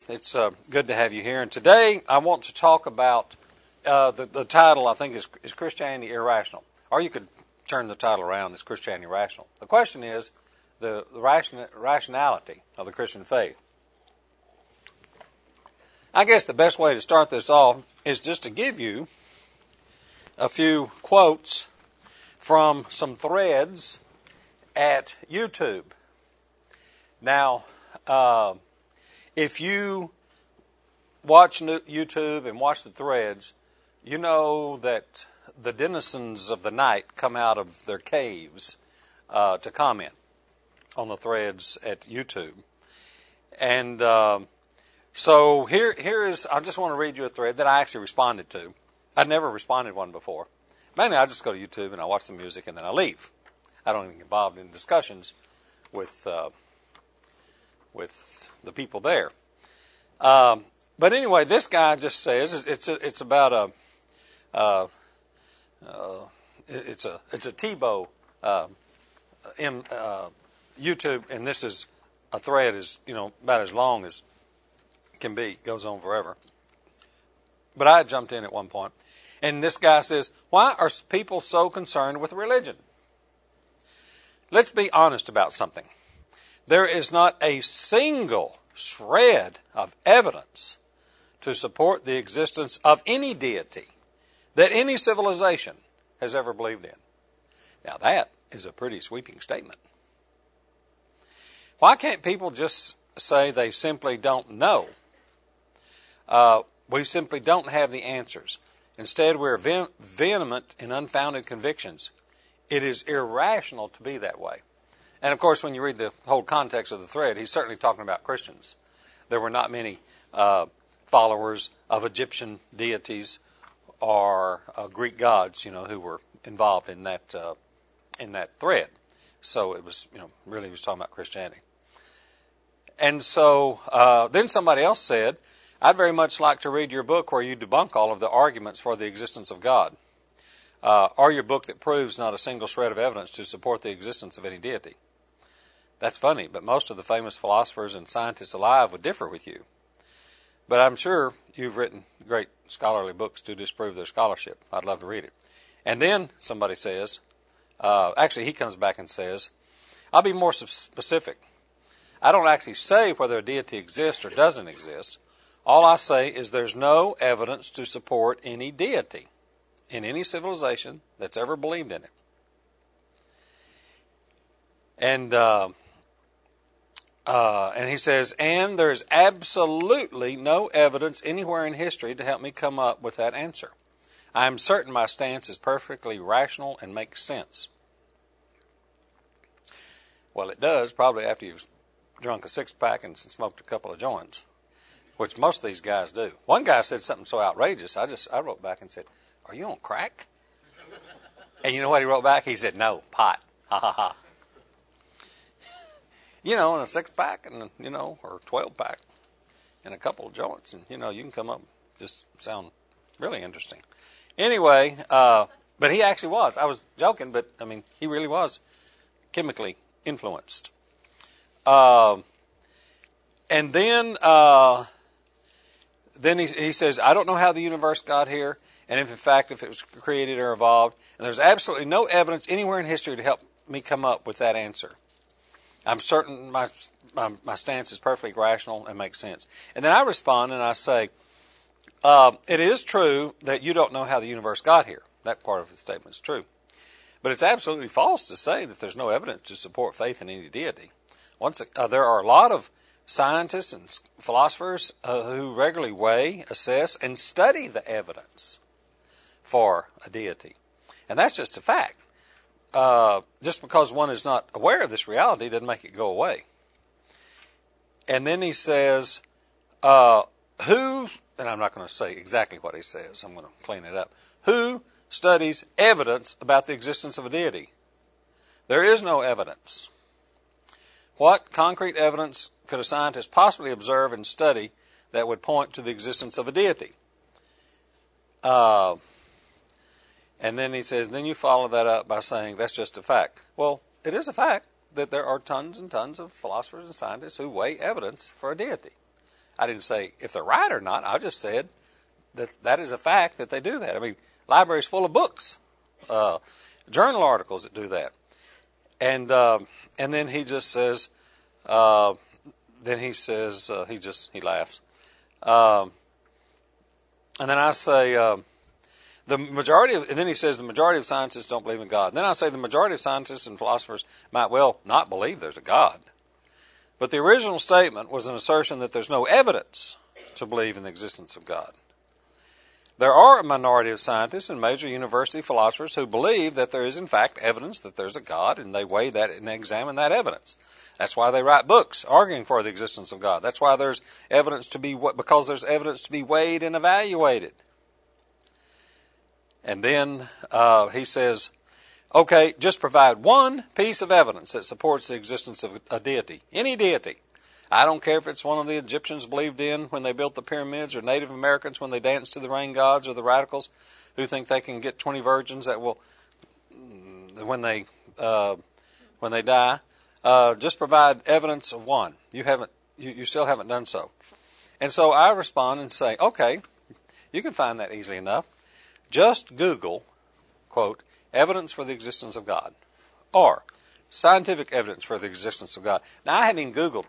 It's good to have you here. And today I want to talk about the title, I think, is Christianity Irrational? Or you could turn the title around, is Christianity Rational? The question is the rationality of the Christian faith. I guess the best way to start this off is just to give you a few quotes from some threads at YouTube. Now, if you watch YouTube and watch the threads, you know that the denizens of the night come out of their caves to comment on the threads at YouTube. And so here is, I just want to read you a thread that I actually responded to. I'd never responded one before. Mainly I just go to YouTube and I watch the music and then I leave. I don't even get involved in discussions with the people there. But anyway, this guy just says it's about it's a Tebow YouTube, and this is a thread is about as long as can be. It goes on forever. But I jumped in at one point, and this guy says, "Why are people so concerned with religion? Let's be honest about something. There is not a single shred of evidence to support the existence of any deity that any civilization has ever believed in." Now that is a pretty sweeping statement. Why can't people just say they simply don't know? We simply don't have the answers. Instead, we're vehement in unfounded convictions. It is irrational to be that way. And of course, when you read the whole context of the thread, he's certainly talking about Christians. There were not many followers of Egyptian deities or Greek gods, who were involved in that thread. So it was, really he was talking about Christianity. And so then somebody else said, "I'd very much like to read your book where you debunk all of the arguments for the existence of God, or your book that proves not a single shred of evidence to support the existence of any deity." That's funny, but most of the famous philosophers and scientists alive would differ with you. But I'm sure you've written great scholarly books to disprove their scholarship. I'd love to read it. And then somebody says, actually he comes back and says, "I'll be more specific. I don't actually say whether a deity exists or doesn't exist. All I say is there's no evidence to support any deity in any civilization that's ever believed in it." And he says, "And there's absolutely no evidence anywhere in history to help me come up with that answer. I'm certain my stance is perfectly rational and makes sense." Well, it does, probably after you've drunk a six-pack and smoked a couple of joints, which most of these guys do. One guy said something so outrageous, I wrote back and said, "Are you on crack?" And you know what he wrote back? He said, "No, pot. Ha ha ha." And a six-pack and, or 12-pack and a couple of joints. And, you can come up, just sound really interesting. Anyway, but he actually was. I was joking, but, he really was chemically influenced. And then he says, "I don't know how the universe got here, and if it was created or evolved, and there's absolutely no evidence anywhere in history to help me come up with that answer. I'm certain my stance is perfectly rational and makes sense." And then I respond and I say, "It is true that you don't know how the universe got here." That part of the statement is true. "But it's absolutely false to say that there's no evidence to support faith in any deity. There are a lot of scientists and philosophers who regularly weigh, assess, and study the evidence for a deity. And that's just a fact. Just because one is not aware of this reality doesn't make it go away." And then he says, and I'm not going to say exactly what he says, I'm going to clean it up. "Who studies evidence about the existence of a deity? There is no evidence. What concrete evidence could a scientist possibly observe and study that would point to the existence of a deity?" And then he says, then you follow that up by saying that's just a fact. Well, it is a fact that there are tons and tons of philosophers and scientists who weigh evidence for a deity. I didn't say if they're right or not. I just said that is a fact that they do that. I mean, libraries full of books, journal articles that do that. And then he just says, he laughs. And then I say, and then he says the majority of scientists don't believe in God. And then I say the majority of scientists and philosophers might well not believe there's a God. But the original statement was an assertion that there's no evidence to believe in the existence of God. There are a minority of scientists and major university philosophers who believe that there is in fact evidence that there's a God, and they weigh that and examine that evidence. That's why they write books arguing for the existence of God. That's why there's evidence because there's evidence to be weighed and evaluated. And then he says, okay, just provide one piece of evidence that supports the existence of a deity, any deity. I don't care if it's one of the Egyptians believed in when they built the pyramids, or Native Americans when they danced to the rain gods, or the radicals who think they can get 20 virgins that will, when they die. Just provide evidence of one. You still haven't done so. And so I respond and say, okay, you can find that easily enough. Just Google, quote, evidence for the existence of God, or scientific evidence for the existence of God. Now, I hadn't even Googled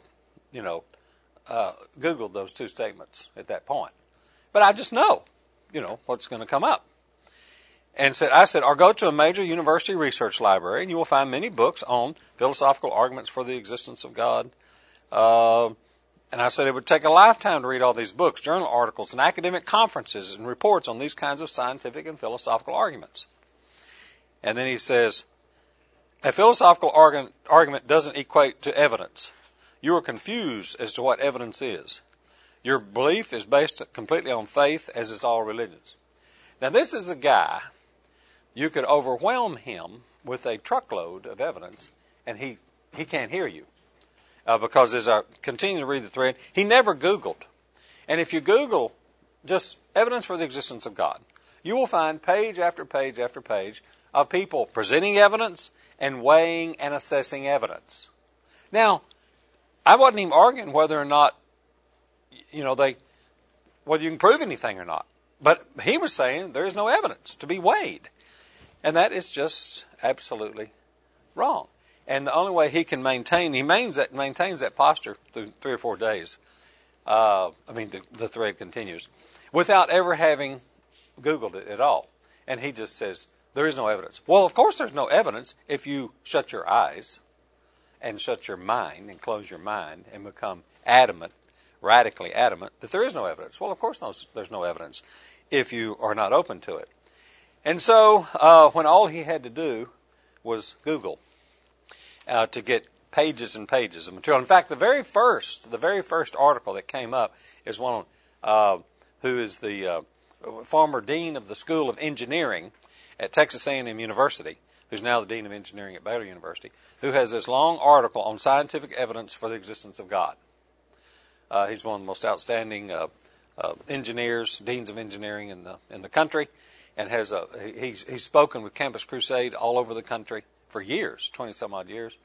those two statements at that point. But I just know, what's going to come up. And I said, or go to a major university research library, and you will find many books on philosophical arguments for the existence of God. And I said it would take a lifetime to read all these books, journal articles, and academic conferences and reports on these kinds of scientific and philosophical arguments. And then he says, a philosophical argument doesn't equate to evidence. You are confused as to what evidence is. Your belief is based completely on faith, as is all religions. Now, this is a guy, you could overwhelm him with a truckload of evidence, and he can't hear you. Because as I continue to read the thread, he never Googled. And if you Google just evidence for the existence of God, you will find page after page after page of people presenting evidence and weighing and assessing evidence. Now, I wasn't even arguing whether or not, whether you can prove anything or not. But he was saying there is no evidence to be weighed. And that is just absolutely wrong. And the only way he can maintains that posture through 3 or 4 days. The thread continues without ever having Googled it at all. And he just says, there is no evidence. Well, of course there's no evidence if you shut your eyes and shut your mind and close your mind and become adamant, radically adamant, that there is no evidence. Well, of course there's no evidence if you are not open to it. And so when all he had to do was Google to get pages and pages of material. In fact, the very first article that came up is one on who is the former dean of the School of Engineering at Texas A&M University, who's now the dean of engineering at Baylor University, who has this long article on scientific evidence for the existence of God. He's one of the most outstanding engineers, deans of engineering in the country, and he's spoken with Campus Crusade all over the country for years, 20-some odd years,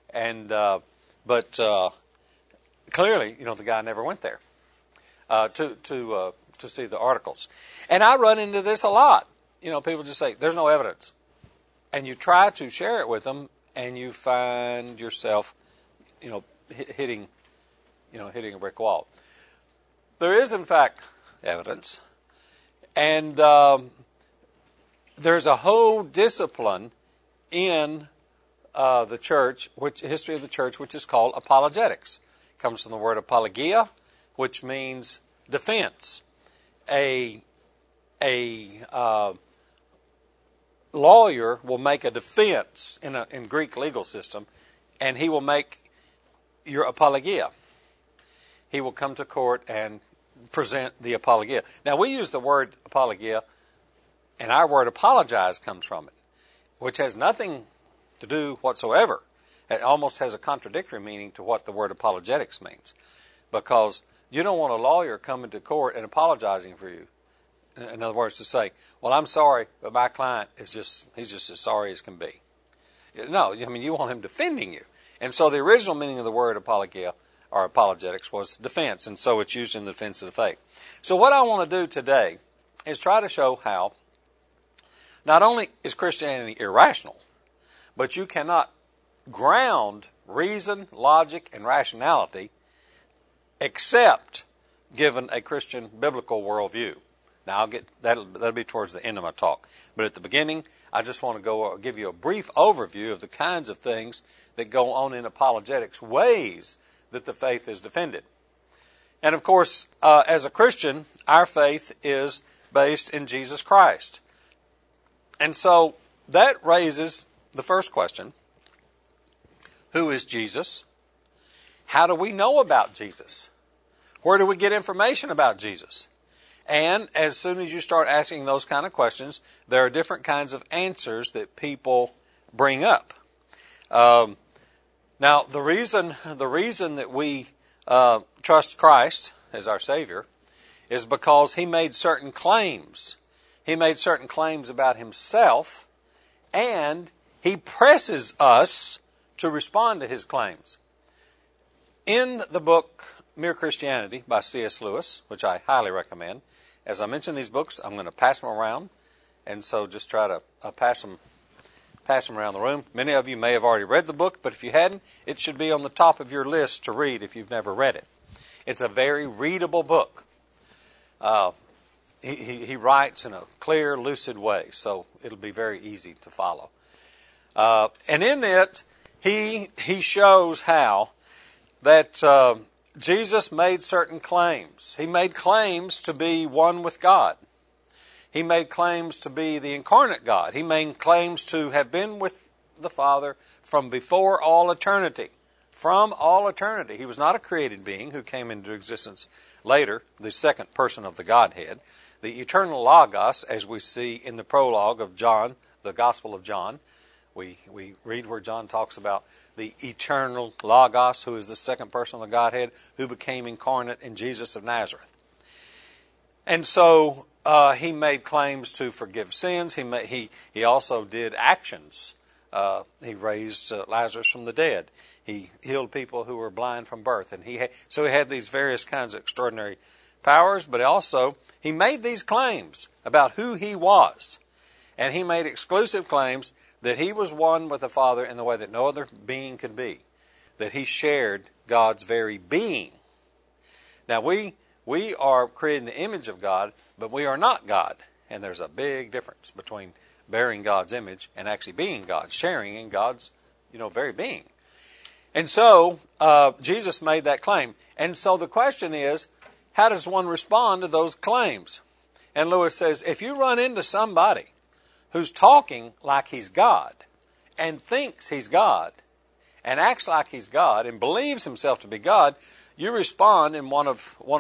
but clearly, the guy never went there to see the articles. And I run into this a lot. People just say there's no evidence, and you try to share it with them, and you find yourself, hitting a brick wall. There is, in fact, evidence, and there's a whole discipline in the church, history of the church, which is called apologetics. It comes from the word apologia, which means defense. A lawyer will make a defense in Greek legal system, and he will make your apologia. He will come to court and present the apologia. Now, we use the word apologia, and our word apologize comes from it, which has nothing to do whatsoever. It almost has a contradictory meaning to what the word apologetics means, because you don't want a lawyer coming to court and apologizing for you. In other words, to say, well, I'm sorry, but my client he's just as sorry as can be. No, you want him defending you. And so the original meaning of the word apologia or apologetics was defense, and so it's used in the defense of the faith. So what I want to do today is try to show how not only is Christianity irrational, but you cannot ground reason, logic, and rationality except given a Christian biblical worldview. Now, that'll be towards the end of my talk. But at the beginning, I just want to give you a brief overview of the kinds of things that go on in apologetics, ways that the faith is defended. And of course, as a Christian, our faith is based in Jesus Christ. And so that raises the first question: who is Jesus? How do we know about Jesus? Where do we get information about Jesus? And as soon as you start asking those kind of questions, there are different kinds of answers that people bring up. Now, the reason that we trust Christ as our Savior is because He made certain claims. He made certain claims about Himself, and He presses us to respond to His claims. In the book Mere Christianity by C.S. Lewis, which I highly recommend, as I mention these books, I'm going to pass them around, and so just try to pass them around the room. Many of you may have already read the book, but if you hadn't, it should be on the top of your list to read if you've never read it. It's a very readable book. He writes in a clear, lucid way, so it'll be very easy to follow. And in it, he shows how that Jesus made certain claims. He made claims to be one with God. He made claims to be the incarnate God. He made claims to have been with the Father from before all eternity. From all eternity. He was not a created being who came into existence later, the second person of the Godhead. The eternal Logos, as we see in the prologue of John, the Gospel of John. We read where John talks about the eternal Logos, who is the second person of the Godhead, who became incarnate in Jesus of Nazareth. And so He made claims to forgive sins. He also did actions. He raised Lazarus from the dead. He healed people who were blind from birth. And so he had these various kinds of extraordinary powers, but also He made these claims about who He was. And He made exclusive claims that He was one with the Father in the way that no other being could be. That He shared God's very being. Now, we are created in the image of God, but we are not God. And there's a big difference between bearing God's image and actually being God, sharing in God's, very being. And so, Jesus made that claim. And so the question is, how does one respond to those claims? And Lewis says, if you run into somebody who's talking like he's God and thinks he's God and acts like he's God and believes himself to be God, you respond in one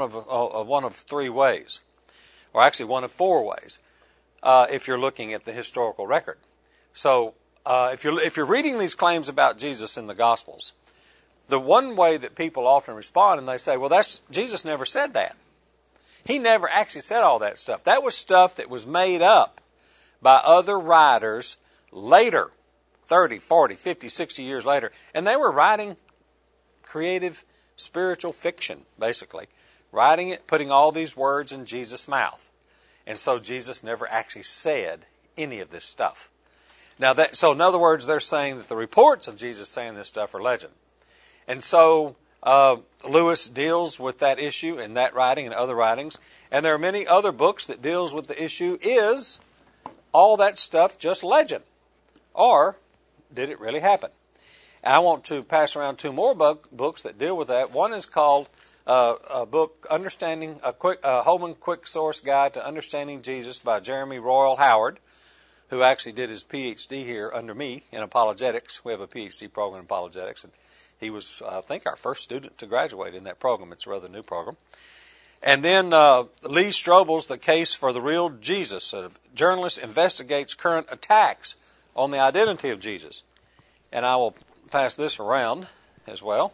of three ways, or actually one of four ways, if you're looking at the historical record. So, if you're reading these claims about Jesus in the Gospels, the one way that people often respond, and they say, well, Jesus never said that. He never actually said all that stuff. That was stuff that was made up by other writers later, 30, 40, 50, 60 years later. And they were writing creative spiritual fiction, basically. Writing it, putting all these words in Jesus' mouth. And so Jesus never actually said any of this stuff. Now, so in other words, they're saying that the reports of Jesus saying this stuff are legend. And so Lewis deals with that issue in that writing and other writings. And there are many other books that deals with the issue, is all that stuff just legend? Or did it really happen? And I want to pass around two more books that deal with that. One is called a book, Holman Quick Source Guide to Understanding Jesus by Jeremy Royal Howard, who actually did his PhD here under me in apologetics. We have a PhD program in apologetics, and he was, I think, our first student to graduate in that program. It's a rather new program. And then Lee Strobel's The Case for the Real Jesus. A journalist investigates current attacks on the identity of Jesus. And I will pass this around as well.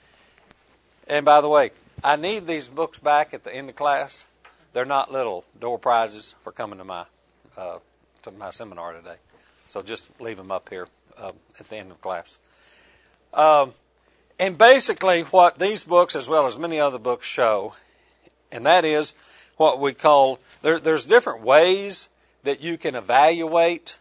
And by the way, I need these books back at the end of class. They're not little door prizes for coming to my seminar today. So just leave them up here at the end of class. And basically what these books, as well as many other books, show, and that is what we call, there's different ways that you can evaluate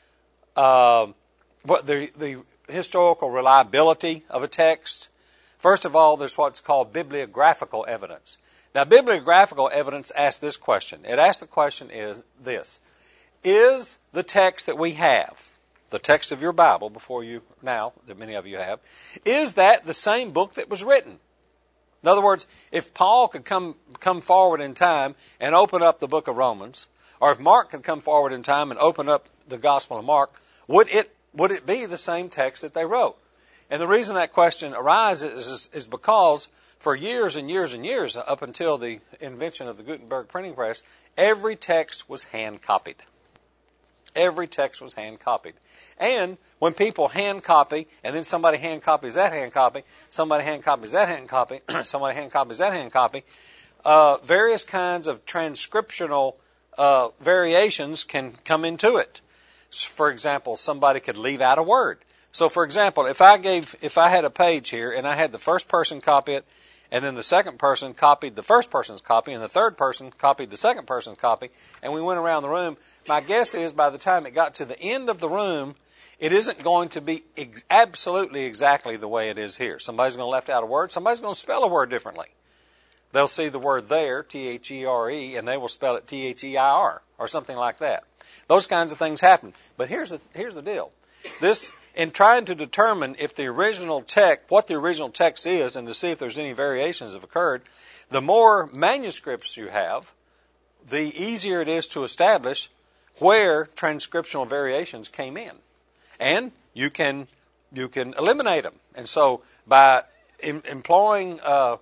what the historical reliability of a text. First of all, there's what's called bibliographical evidence. Now, bibliographical evidence asks this question. It asks the question is this: is the text that we have, the text of your Bible before you now, that many of you have, is that the same book that was written? In other words, if Paul could come forward in time and open up the book of Romans, or if Mark could come forward in time and open up the Gospel of Mark, would it be the same text that they wrote? And the reason that question arises is because for years and years and years, up until the invention of the Gutenberg printing press, every text was hand-copied. Every text was hand-copied. And when people hand-copy, and then somebody hand-copies that hand-copy, somebody hand-copies that hand-copy, somebody hand-copies that hand-copy, various kinds of transcriptional variations can come into it. For example, somebody could leave out a word. So, for example, if I had a page here and I had the first person copy it, and then the second person copied the first person's copy, and the third person copied the second person's copy, and we went around the room, my guess is by the time it got to the end of the room, it isn't going to be absolutely exactly the way it is here. Somebody's going to left out a word. Somebody's going to spell a word differently. They'll see the word there, T-H-E-R-E, and they will spell it T-H-E-I-R, or something like that. Those kinds of things happen. But here's the deal. In trying to determine if the original text, what the original text is, and to see if there's any variations that have occurred, the more manuscripts you have, the easier it is to establish where transcriptional variations came in. And you can eliminate them. And so by employing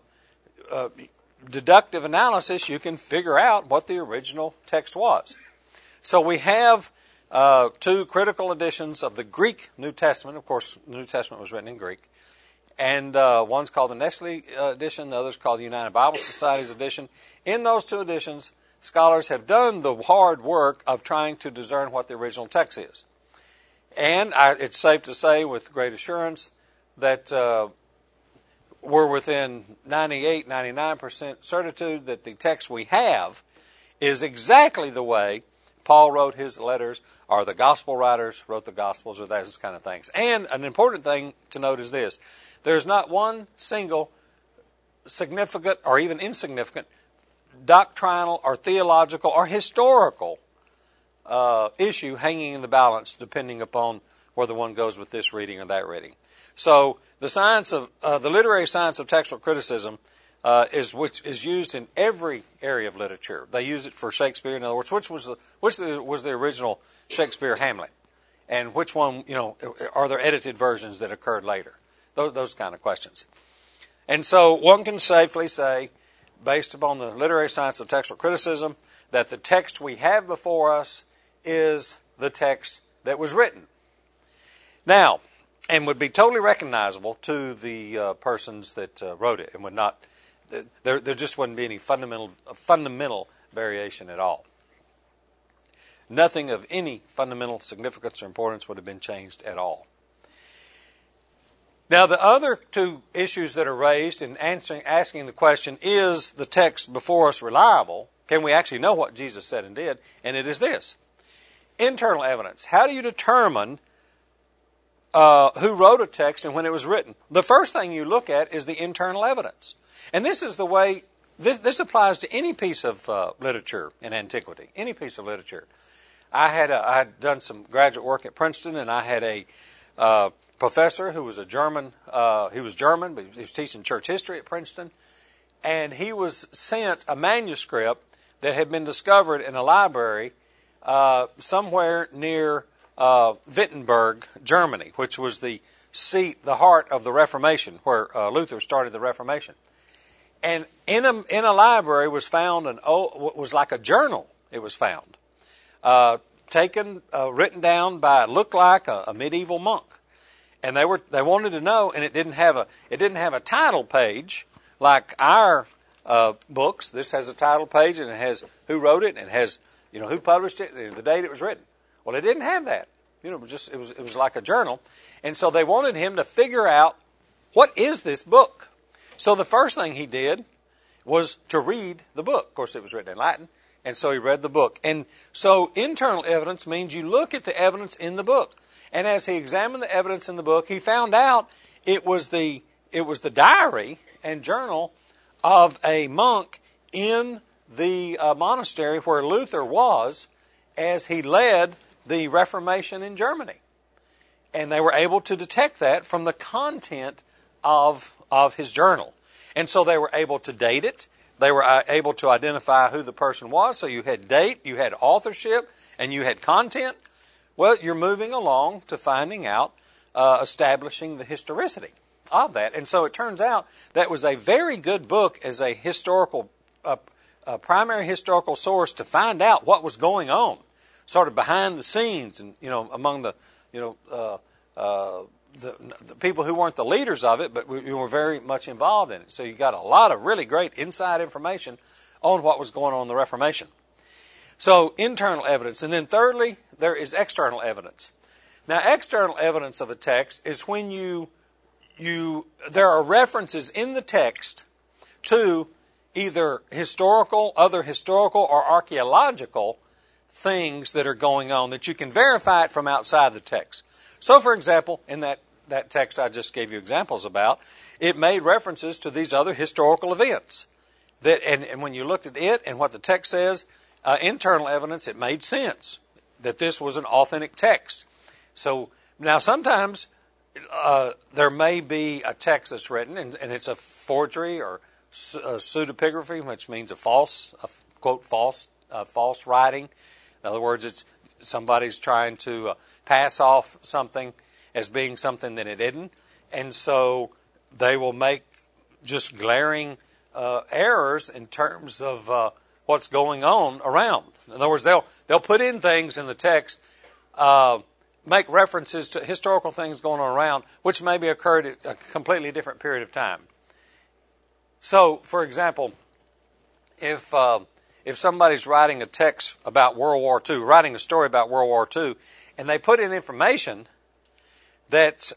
deductive analysis, you can figure out what the original text was. So we have two critical editions of the Greek New Testament. Of course, the New Testament was written in Greek. And one's called the Nestle edition, the other's called the United Bible Society's edition. In those two editions, scholars have done the hard work of trying to discern what the original text is. And it's safe to say with great assurance that we're within 98, 99% certitude that the text we have is exactly the way Paul wrote his letters, or the gospel writers wrote the gospels, or those kind of things. And an important thing to note is this: there's not one single significant or even insignificant doctrinal or theological or historical issue hanging in the balance depending upon whether one goes with this reading or that reading. So the science of the literary science of textual criticism which is used in every area of literature. They use it for Shakespeare. In other words, which was the original Shakespeare Hamlet, and which one, are there edited versions that occurred later? Those kind of questions. And so one can safely say, based upon the literary science of textual criticism, that the text we have before us is the text that was written. Now, and would be totally recognizable to the persons that wrote it, and would not. There just wouldn't be any fundamental variation at all. Nothing of any fundamental significance or importance would have been changed at all. Now, the other two issues that are raised in asking the question, is the text before us reliable? Can we actually know what Jesus said and did? And it is this: internal evidence. How do you determine who wrote a text and when it was written? The first thing you look at is the internal evidence. And this is the way, this applies to any piece of literature in antiquity, any piece of literature. I had done some graduate work at Princeton, and I had a professor who was a German, he was German, but he was teaching church history at Princeton, and he was sent a manuscript that had been discovered in a library somewhere near Wittenberg, Germany, which was the seat, the heart of the Reformation, where Luther started the Reformation. And in a library was found what was like a journal. It was found, written down by, looked like a medieval monk, and they wanted to know, and it didn't have a title page like our books. This has a title page, and it has who wrote it, and it has who published it, the date it was written. Well, it didn't have that. It was like a journal, and so they wanted him to figure out what is this book? So the first thing he did was to read the book. Of course, it was written in Latin, and so he read the book. And so internal evidence means you look at the evidence in the book. And as he examined the evidence in the book, he found out it was the diary and journal of a monk in the monastery where Luther was as he led the Reformation in Germany. And they were able to detect that from the content of his journal. And so they were able to date it. They were able to identify who the person was. So you had date, you had authorship, and you had content. Well, you're moving along to finding out, establishing the historicity of that. And so it turns out that was a very good book as a historical, primary historical source to find out what was going on, sort of behind the scenes, and among the the people who weren't the leaders of it, but we were very much involved in it. So you got a lot of really great inside information on what was going on in the Reformation. So internal evidence. And then thirdly, there is external evidence. Now, external evidence of a text is when there are references in the text to either other historical or archaeological things that are going on that you can verify it from outside the text. So, for example, in that text I just gave you examples about, it made references to these other historical events. And when you looked at it and what the text says, internal evidence, it made sense that this was an authentic text. So now sometimes there may be a text that's written and it's a forgery or pseudepigraphy, which means quote false writing. In other words, it's somebody's trying to pass off something as being something that it isn't, and so they will make just glaring errors in terms of what's going on around. In other words, they'll put in things in the text, make references to historical things going on around, which maybe occurred at a completely different period of time. So, for example, if somebody's writing a text about World War II, writing a story about World War II, and they put in information that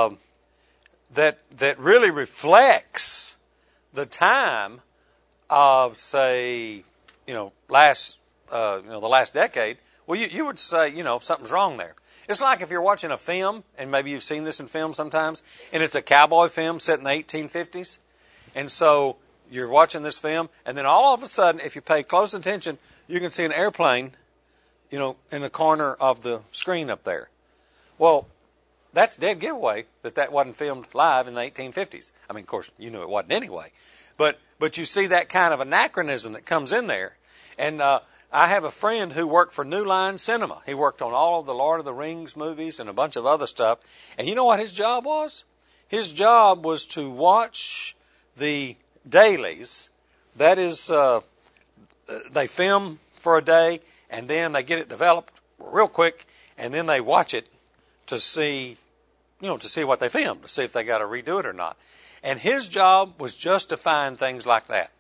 really reflects the time of, say, the last decade, well, you would say, something's wrong there. It's like if you're watching a film, and maybe you've seen this in film sometimes, and it's a cowboy film set in the 1850s, and so you're watching this film, and then all of a sudden, if you pay close attention, you can see an airplane, in the corner of the screen up there. Well, that's dead giveaway that wasn't filmed live in the 1850s. I mean, of course, you knew it wasn't anyway. But you see that kind of anachronism that comes in there. And I have a friend who worked for New Line Cinema. He worked on all of the Lord of the Rings movies and a bunch of other stuff. And you know what his job was? His job was to watch the dailies. That is, they film for a day, and then they get it developed real quick, and then they watch it to see what they filmed, to see if they got to redo it or not. And his job was just to find things like that.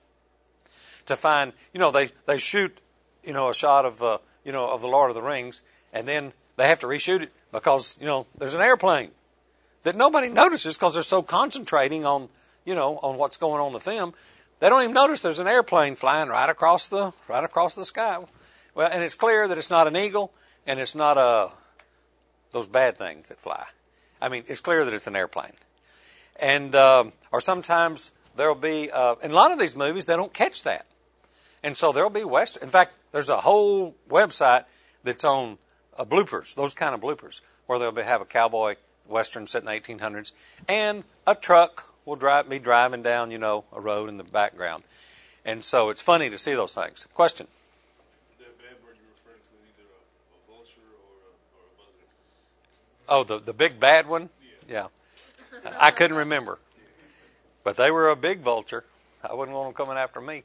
To find, they shoot, a shot of the Lord of the Rings, and then they have to reshoot it because, there's an airplane that nobody notices because they're so concentrating on what's going on in the film. They don't even notice there's an airplane flying right across the sky. Well, and it's clear that it's not an eagle, and it's not those bad things that fly. I mean, it's clear that it's an airplane. And or sometimes there'll be in a lot of these movies they don't catch that, and so there'll be Western. In fact, there's a whole website that's on bloopers, those kind of bloopers, where they'll have a cowboy Western set in the 1800s, and a truck will be driving down, a road in the background. And so it's funny to see those things. Question? That bad bird you're referring to, either a vulture or a buzzard? Oh, the big bad one? Yeah. I couldn't remember. But they were a big vulture. I wouldn't want them coming after me.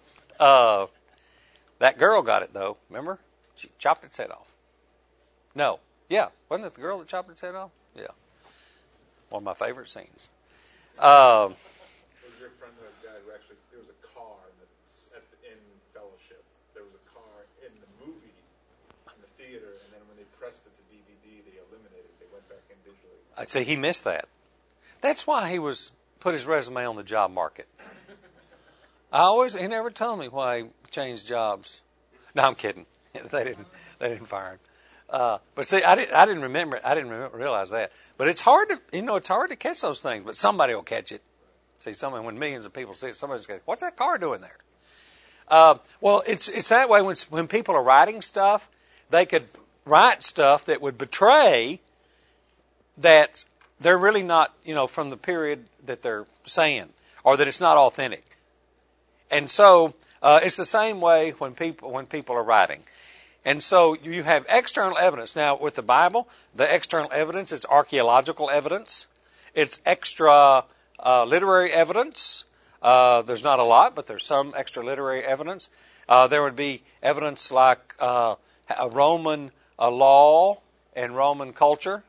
That girl got it, though. Remember? She chopped its head off. No. Yeah. Wasn't it the girl that chopped its head off? Yeah. One of my favorite scenes. Was your friend a guy who actually, there was a car in Fellowship. There was a car in the movie, in the theater, and then when they pressed it to DVD, they eliminated it. They went back in digitally. I'd say he missed that. That's why he put his resume on the job market. He never told me why he changed jobs. No, I'm kidding. They didn't fire him. But see, I didn't realize that. But it's hard to catch those things. But somebody will catch it. See, when millions of people see it, somebody's going, "What's that car doing there?" Well, it's that way when people are writing stuff, they could write stuff that would betray that they're really not, from the period that they're saying, or that it's not authentic. And so it's the same way when people are writing. And so you have external evidence. Now, with the Bible, the external evidence is archaeological evidence. It's extra literary evidence. There's not a lot, but there's some extra literary evidence. There would be evidence like a Roman law and Roman culture.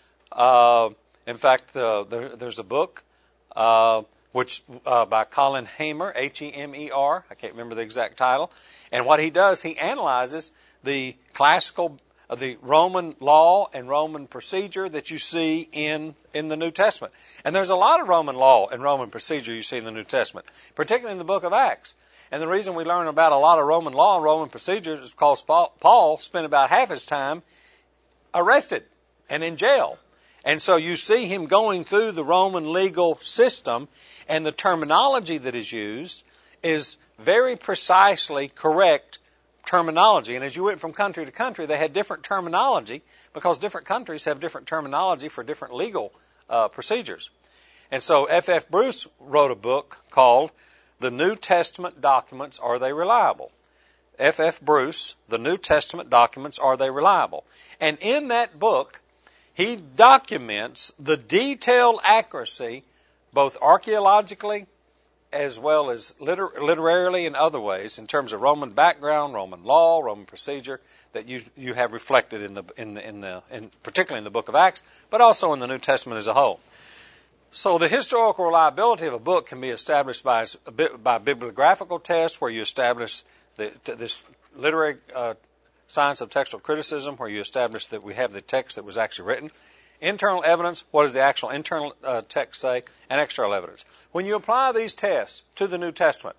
In fact, there's a book which by Colin Hamer, Hemer. I can't remember the exact title. And what he does, he analyzes the the Roman law and Roman procedure that you see in the New Testament. And there's a lot of Roman law and Roman procedure you see in the New Testament, particularly in the book of Acts. And the reason we learn about a lot of Roman law and Roman procedure is because Paul spent about half his time arrested and in jail. And so you see him going through the Roman legal system, and the terminology that is used is very precisely correct terminology. And as you went from country to country, they had different terminology because different countries have different terminology for different legal procedures. And so F.F. Bruce wrote a book called The New Testament Documents, Are They Reliable? F.F. Bruce, The New Testament Documents, Are They Reliable? And in that book, he documents the detailed accuracy, both archaeologically as well as literarily and other ways, in terms of Roman background, Roman law, Roman procedure, that you have reflected particularly in the book of Acts, but also in the New Testament as a whole. So the historical reliability of a book can be established by bibliographical tests, where you establish this literary science of textual criticism, where you establish that we have the text that was actually written. Internal evidence, what does the actual internal text say? And external evidence. When you apply these tests to the New Testament,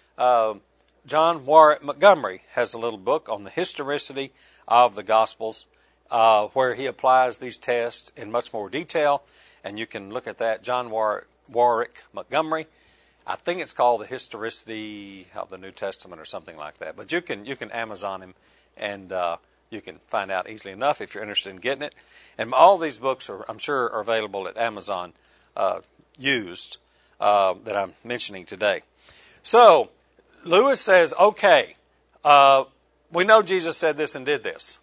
John Warwick Montgomery has a little book on the historicity of the Gospels, where he applies these tests in much more detail, and you can look at that. John Warwick Montgomery. I think it's called The Historicity of the New Testament or something like that. But you can Amazon him, and you can find out easily enough if you're interested in getting it. And all these books, I'm sure, are available at Amazon used that I'm mentioning today. So Lewis says, okay, we know Jesus said this and did this.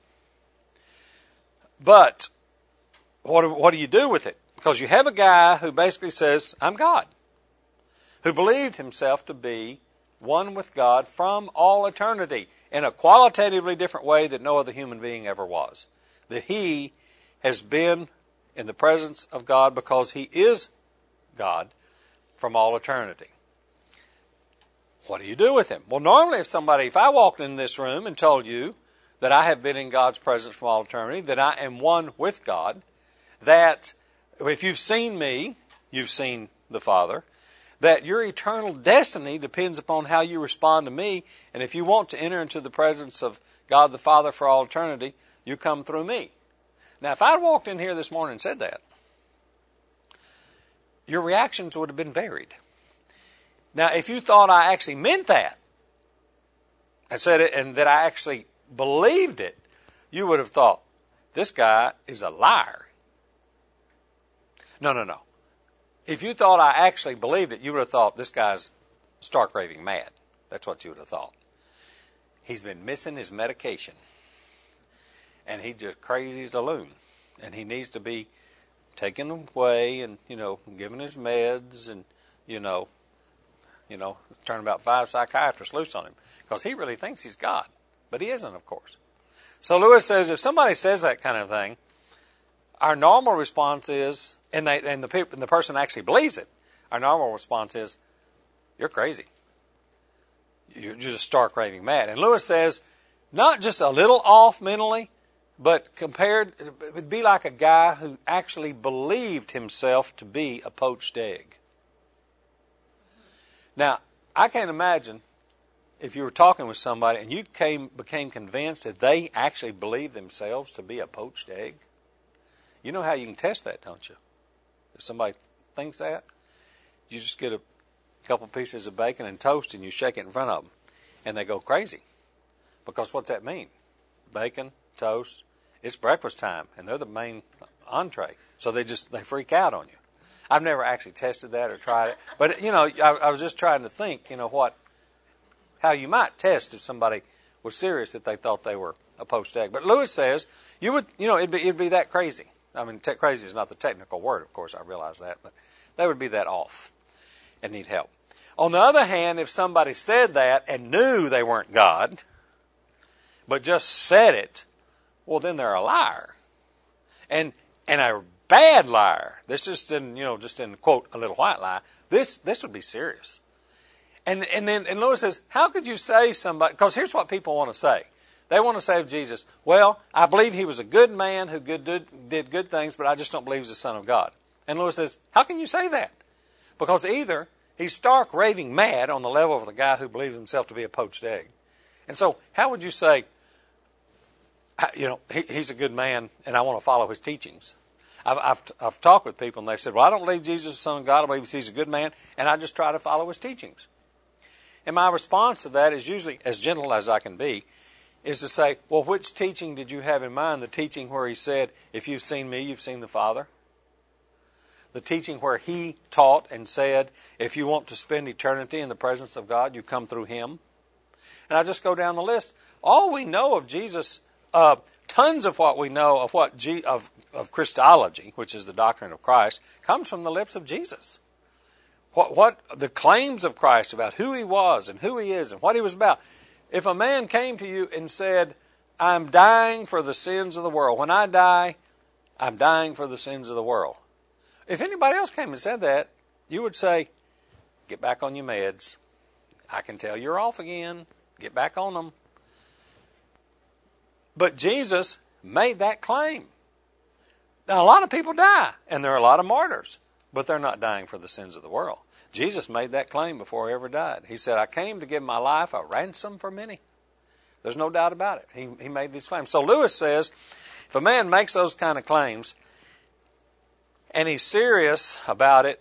But what do you do with it? Because you have a guy who basically says, I'm God, who believed himself to be one with God from all eternity in a qualitatively different way that no other human being ever was. That he has been in the presence of God because he is God from all eternity. What do you do with him? Well, normally if I walked in this room and told you that I have been in God's presence from all eternity, that I am one with God, that if you've seen me, you've seen the Father, that your eternal destiny depends upon how you respond to me, and if you want to enter into the presence of God the Father for all eternity, you come through me. Now, if I'd walked in here this morning and said that, your reactions would have been varied. Now, if you thought I actually meant that, and said it, and that I actually believed it, you would have thought, this guy is a liar. No. If you thought I actually believed it, you would have thought this guy's stark raving mad. That's what you would have thought. He's been missing his medication. And he's just crazy as a loon. And he needs to be taken away and, given his meds and, turn about 5 psychiatrists loose on him. Because he really thinks he's God. But he isn't, of course. So Lewis says if somebody says that kind of thing, our normal response is, and the person actually believes it, our normal response is, you're crazy. You're just stark raving mad. And Lewis says, not just a little off mentally, But compared, it would be like a guy who actually believed himself to be a poached egg. Now, I can't imagine if you were talking with somebody and you became convinced that they actually believe themselves to be a poached egg. You know how you can test that, don't you? If somebody thinks that, you just get a couple pieces of bacon and toast and you shake it in front of them. And they go crazy. Because what's that mean? Bacon, toast, it's breakfast time, and they're the main entree. So they freak out on you. I've never actually tested that or tried it. But, I was just trying to think, how you might test if somebody was serious that they thought they were a poached egg. But Lewis says, it'd be that crazy. I mean, crazy is not the technical word, of course, I realize that, but they would be that off and need help. On the other hand, if somebody said that and knew they weren't God, but just said it, well, then they're a liar. And a bad liar. This just didn't quote a little white lie. This would be serious. And Lewis says, how could you say somebody, because here's what people want to say. They want to say of Jesus, well, I believe he was a good man who did good things, but I just don't believe he's the Son of God. And Lewis says, how can you say that? Because either he's stark raving mad on the level of the guy who believes himself to be a poached egg. And so how would you say, he's a good man and I want to follow his teachings? I've talked with people and they said, well, I don't believe Jesus is the Son of God. I believe he's a good man and I just try to follow his teachings. And my response to that is usually, as gentle as I can be, is to say, well, which teaching did you have in mind? The teaching where he said, if you've seen me, you've seen the Father? The teaching where he taught and said, if you want to spend eternity in the presence of God, you come through him? And I just go down the list. All we know of Jesus, tons of what we know of Christology, which is the doctrine of Christ, comes from the lips of Jesus. What the claims of Christ about who he was and who he is and what he was about. If a man came to you and said, I'm dying for the sins of the world. When I die, I'm dying for the sins of the world. If anybody else came and said that, you would say, get back on your meds. I can tell you're off again. Get back on them. But Jesus made that claim. Now, a lot of people die, and there are a lot of martyrs, but they're not dying for the sins of the world. Jesus made that claim before he ever died. He said, I came to give my life a ransom for many. There's no doubt about it. He made these claims. So Lewis says, if a man makes those kind of claims, and he's serious about it,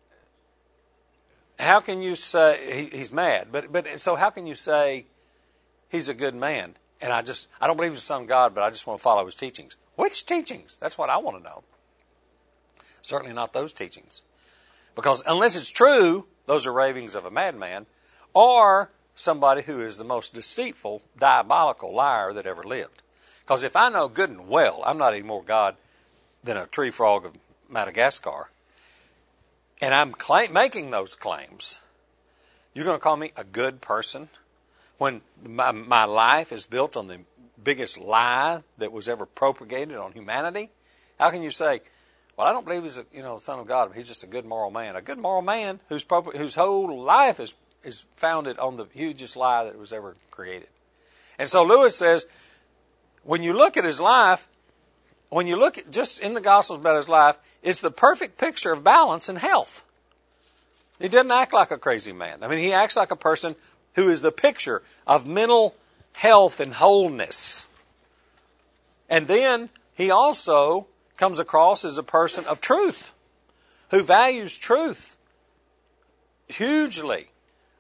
how can you say, he's mad, but so how can you say he's a good man? And I don't believe he's the Son of God, but I just want to follow his teachings. Which teachings? That's what I want to know. Certainly not those teachings. Because unless it's true, those are ravings of a madman, or somebody who is the most deceitful, diabolical liar that ever lived. Because if I know good and well, I'm not any more God than a tree frog of Madagascar, and I'm making those claims, you're going to call me a good person when my life is built on the biggest lie that was ever propagated on humanity? How can you say, well, I don't believe he's the Son of God, but he's just a good moral man. A good moral man whose whole life is founded on the hugest lie that was ever created. And so Lewis says, when you look at his life, when you look at just in the Gospels about his life, it's the perfect picture of balance and health. He doesn't act like a crazy man. I mean, he acts like a person who is the picture of mental health and wholeness. And then he also comes across as a person of truth, who values truth hugely.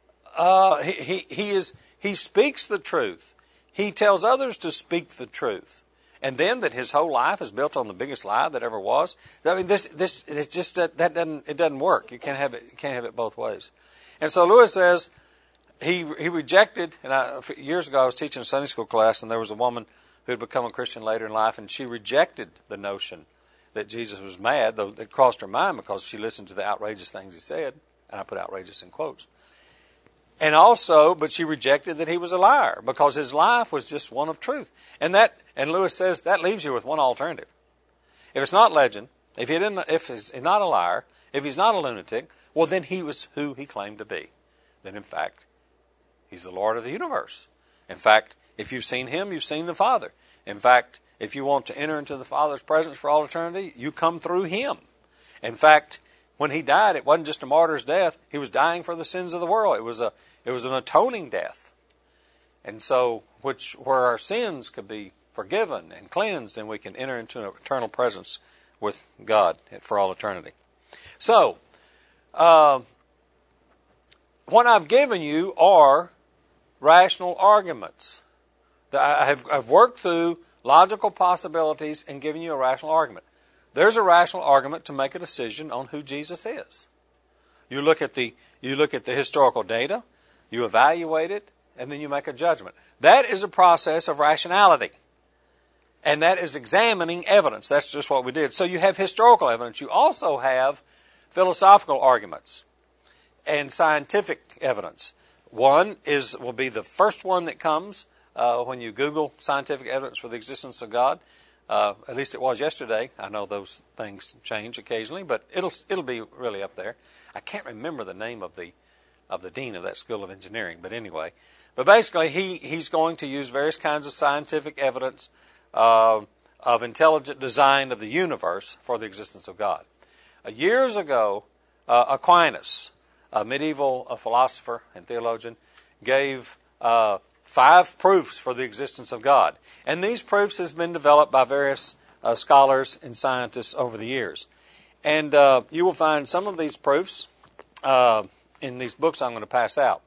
He speaks the truth. He tells others to speak the truth. And then that his whole life is built on the biggest lie that ever was. I mean, it's just that doesn't work. You can't have it both ways. And so Lewis says he rejected. And years ago I was teaching a Sunday school class, and there was a woman who had become a Christian later in life, and she rejected the notion that Jesus was mad, though it crossed her mind because she listened to the outrageous things he said, and I put outrageous in quotes. And also, but she rejected that he was a liar because his life was just one of truth. And Lewis says that leaves you with one alternative. If it's not legend, if he's not a liar, if he's not a lunatic, well, then he was who he claimed to be. Then, in fact, he's the Lord of the universe. In fact, if you've seen him, you've seen the Father. In fact, If you want to enter into the Father's presence for all eternity, you come through Him. In fact, when He died, it wasn't just a martyr's death. He was dying for the sins of the world. It was an atoning death. And so, where our sins could be forgiven and cleansed, and we can enter into an eternal presence with God for all eternity. So, what I've given you are rational arguments. I've worked through logical possibilities and given you a rational argument. There's a rational argument to make a decision on who Jesus is. You look at the historical data, you evaluate it, and then you make a judgment. That is a process of rationality. And that is examining evidence. That's just what we did. So you have historical evidence. You also have philosophical arguments and scientific evidence. One will be the first one that comes when you Google scientific evidence for the existence of God. At least it was yesterday. I know those things change occasionally, but it'll be really up there. I can't remember the name of the dean of that School of Engineering, but anyway. But basically, he's going to use various kinds of scientific evidence of intelligent design of the universe for the existence of God. Years ago, Aquinas, a medieval philosopher and theologian, gave 5 proofs for the existence of God. And these proofs has been developed by various scholars and scientists over the years. And you will find some of these proofs in these books I'm going to pass out.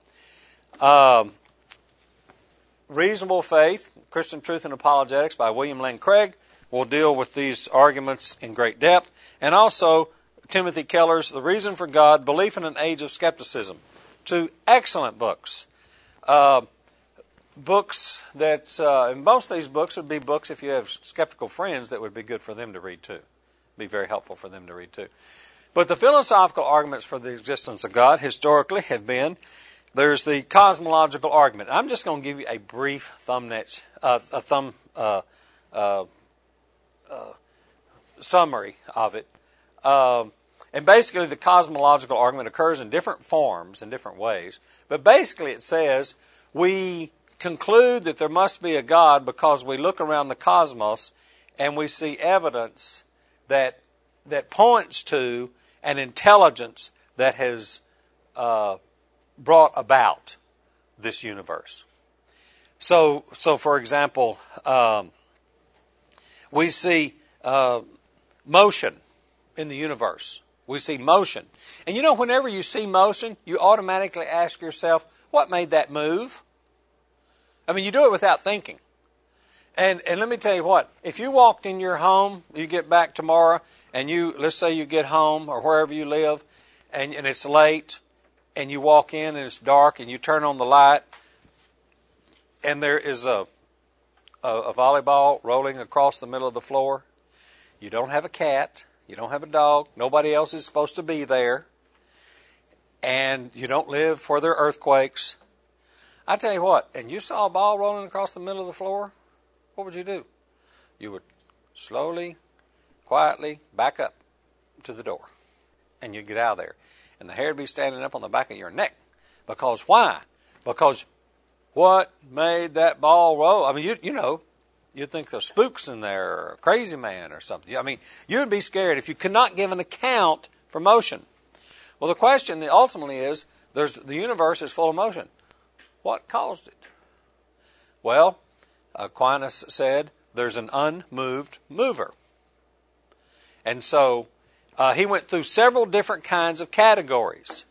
Reasonable Faith, Christian Truth and Apologetics by William Lane Craig will deal with these arguments in great depth. And also Timothy Keller's The Reason for God, Belief in an Age of Skepticism. 2 excellent books. Books that, and most of these books would be books if you have skeptical friends that would be good for them to read too. Be very helpful for them to read too. But the philosophical arguments for the existence of God historically have been, there's the cosmological argument. I'm just going to give you a brief summary of it. And basically the cosmological argument occurs in different forms, in different ways. But basically it says we conclude that there must be a God because we look around the cosmos and we see evidence that points to an intelligence that has brought about this universe. So for example, we see motion in the universe. We see motion. And you know, whenever you see motion, you automatically ask yourself, what made that move? I mean, you do it without thinking. And let me tell you what, if you walked in your home, you get back tomorrow, and let's say you get home or wherever you live, and it's late, and you walk in and it's dark, and you turn on the light, and there is a volleyball rolling across the middle of the floor. You don't have a cat. You don't have a dog. Nobody else is supposed to be there. And you don't live where there are earthquakes. I tell you what, and you saw a ball rolling across the middle of the floor, what would you do? You would slowly, quietly back up to the door. And you'd get out of there. And the hair would be standing up on the back of your neck. Because why? Because what made that ball roll? I mean, you know, you'd think there's spooks in there or a crazy man or something. I mean, you'd be scared if you could not give an account for motion. Well, the question ultimately is, the universe is full of motion. What caused it? Well, Aquinas said there's an unmoved mover. And so he went through several different kinds of categories.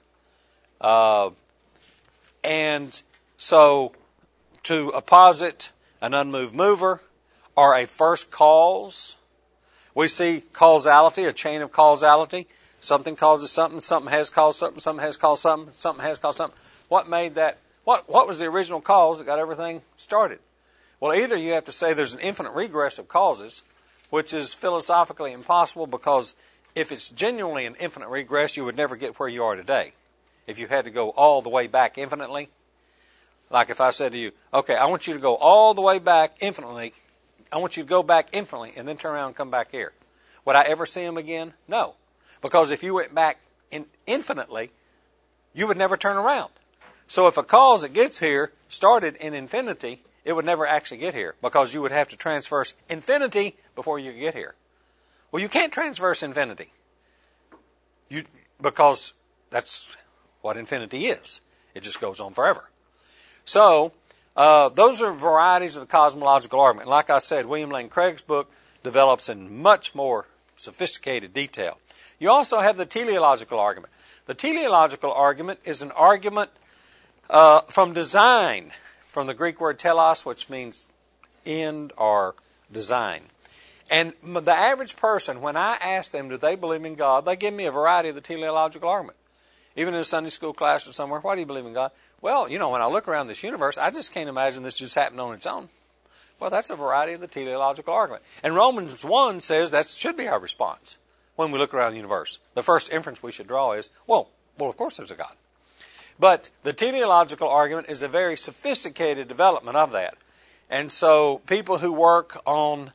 And so to posit an unmoved mover or a first cause, we see causality, a chain of causality. Something causes something, something has caused something, something has caused something, something has caused something. What made that? What was the original cause that got everything started? Well, either you have to say there's an infinite regress of causes, which is philosophically impossible because if it's genuinely an infinite regress, you would never get where you are today. If you had to go all the way back infinitely, like if I said to you, okay, I want you to go all the way back infinitely, I want you to go back infinitely and then turn around and come back here. Would I ever see him again? No. Because if you went back infinitely, you would never turn around. So if a cause that gets here started in infinity it would never actually get here because you would have to transverse infinity before you get here. Well, you can't transverse infinity because that's what infinity is. It just goes on forever. So, those are varieties of the cosmological argument. Like I said, William Lane Craig's book develops in much more sophisticated detail. You also have the teleological argument. The teleological argument is an argument from design, from the Greek word telos, which means end or design. And the average person, when I ask them, do they believe in God, they give me a variety of the teleological argument. Even in a Sunday school class or somewhere, why do you believe in God? Well, when I look around this universe, I just can't imagine this just happened on its own. Well, that's a variety of the teleological argument. And Romans 1 says that should be our response when we look around the universe. The first inference we should draw is, well, of course there's a God. But the teleological argument is a very sophisticated development of that. And so people who work on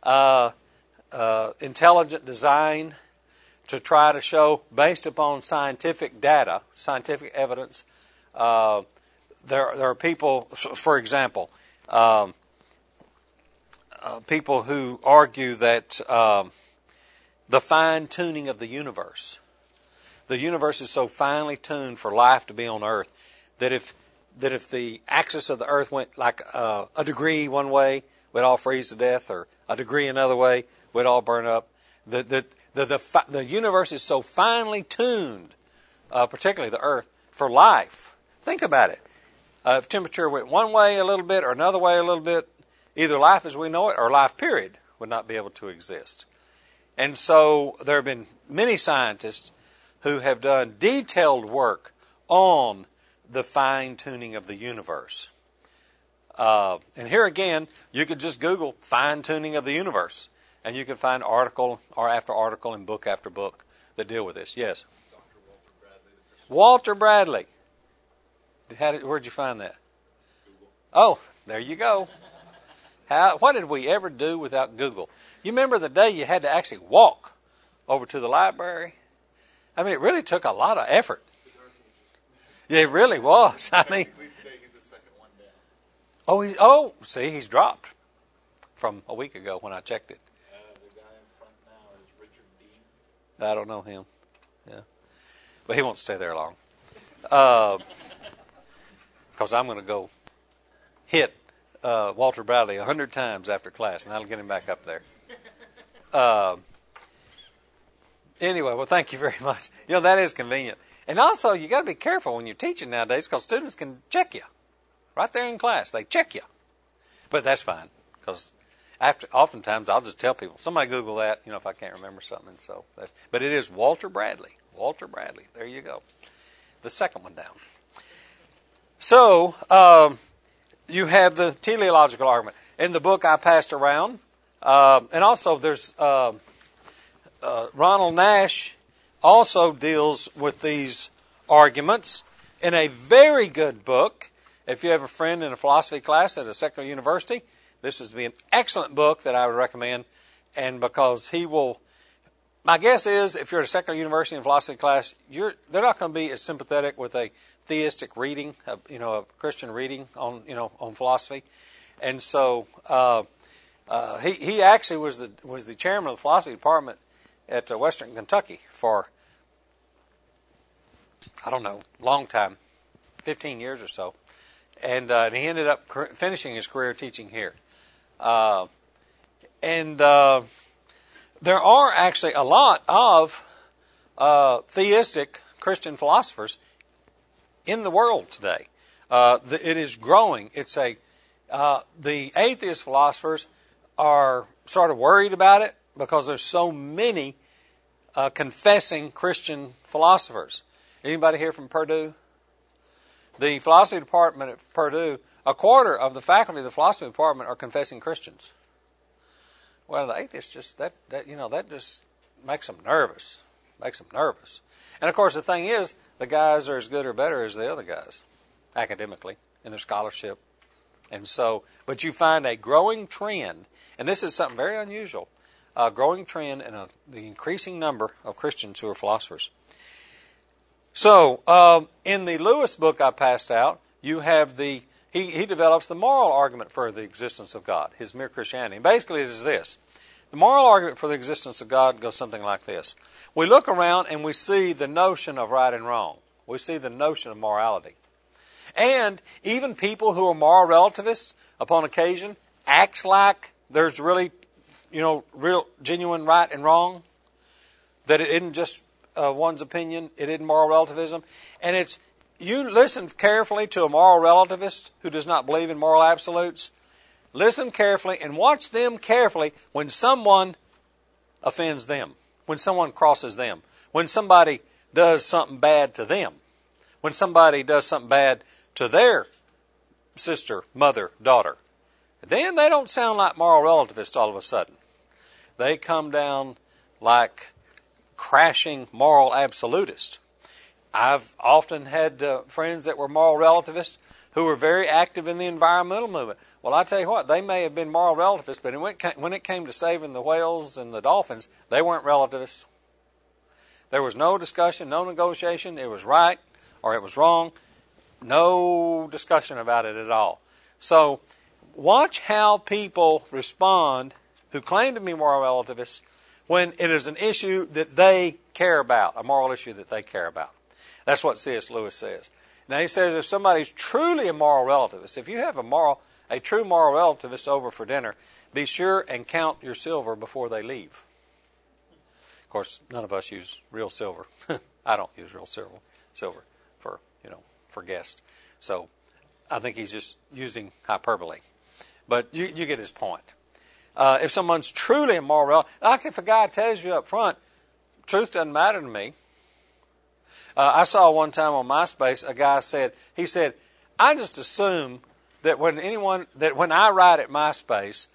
intelligent design to try to show, based upon scientific data, scientific evidence, there are people, for example, people who argue that the fine-tuning of the universe is so finely tuned for life to be on Earth that if the axis of the Earth went like a degree one way, we'd all freeze to death, or a degree another way, we'd all burn up. The universe is so finely tuned, particularly the Earth, for life. Think about it. If temperature went one way a little bit or another way a little bit, either life as we know it or life period would not be able to exist. And so there have been many scientists who have done detailed work on the fine-tuning of the universe. And here again, you could just Google fine-tuning of the universe, and you can find article or after article and book after book that deal with this. Yes? Dr. Walter Bradley. Where'd you find that? Google. Oh, there you go. What did we ever do without Google? You remember the day you had to actually walk over to the library? I mean, it really took a lot of effort. Yeah, it really was. I mean, today he's the second one down. He's dropped from a week ago when I checked it. The guy in front now is Richard Dean. I don't know him. Yeah, but he won't stay there long. Because I'm going to go hit Walter Bradley 100 times after class, and that'll get him back up there. Anyway, well, thank you very much. That is convenient. And also, you got to be careful when you're teaching nowadays, because students can check you right there in class. They check you, but that's fine, because oftentimes I'll just tell people, somebody Google that, if I can't remember something. So, but it is Walter Bradley. Walter Bradley. There you go. The second one down. So you have the teleological argument in the book I passed around, and also there's. Ronald Nash also deals with these arguments in a very good book. If you have a friend in a philosophy class at a secular university, this would be an excellent book that I would recommend. And because my guess is, if you're at a secular university in philosophy class, they're not going to be as sympathetic with a theistic reading, a Christian reading on philosophy. And so he actually was the chairman of the philosophy department at Western Kentucky for, I don't know, long time, 15 years or so. And he ended up finishing his career teaching here. There are actually a lot of theistic Christian philosophers in the world today. It is growing. The atheist philosophers are sort of worried about it, because there's so many confessing Christian philosophers. Anybody here from Purdue? The philosophy department at Purdue, a quarter of the faculty of the philosophy department are confessing Christians. Well, the atheists that just makes them nervous. And of course, the thing is, the guys are as good or better as the other guys, academically, in their scholarship. And so, but you find a growing trend, and this is something very unusual, a growing trend in the increasing number of Christians who are philosophers. So, in the Lewis book I passed out, you have he develops the moral argument for the existence of God, his Mere Christianity. And basically it is this. The moral argument for the existence of God goes something like this. We look around and we see the notion of right and wrong. We see the notion of morality. And even people who are moral relativists, upon occasion, acts like there's really, real, genuine right and wrong. That it isn't just one's opinion. It isn't moral relativism. And you listen carefully to a moral relativist who does not believe in moral absolutes. Listen carefully and watch them carefully when someone offends them, when someone crosses them, when somebody does something bad to them, when somebody does something bad to their sister, mother, daughter. Then they don't sound like moral relativists all of a sudden. They come down like crashing moral absolutists. I've often had friends that were moral relativists who were very active in the environmental movement. Well, I tell you what, they may have been moral relativists, but when it came to saving the whales and the dolphins, they weren't relativists. There was no discussion, no negotiation. It was right or it was wrong. No discussion about it at all. So watch how people respond who claim to be moral relativists when it is an issue that they care about, a moral issue that they care about. That's what C.S. Lewis says. Now he says if somebody's truly a moral relativist, if you have a true moral relativist over for dinner, be sure and count your silver before they leave. Of course, none of us use real silver. I don't use real silver for guests. So I think he's just using hyperbole. But you get his point. If someone's truly a moral relativist, like if a guy tells you up front, truth doesn't matter to me. I saw one time on MySpace a guy said, I just assume that when I write at MySpace